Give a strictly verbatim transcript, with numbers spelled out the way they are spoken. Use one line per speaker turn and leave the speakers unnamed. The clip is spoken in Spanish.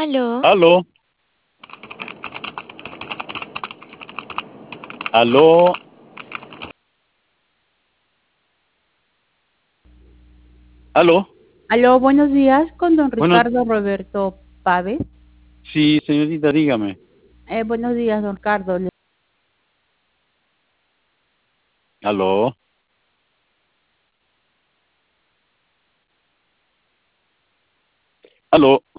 ¿Aló?
Aló, aló, aló.
Aló, buenos días, con don
Bueno,
Ricardo Roberto Pávez.
sí, señorita, dígame.
Eh, buenos días, don Ricardo. Le-
Aló, aló.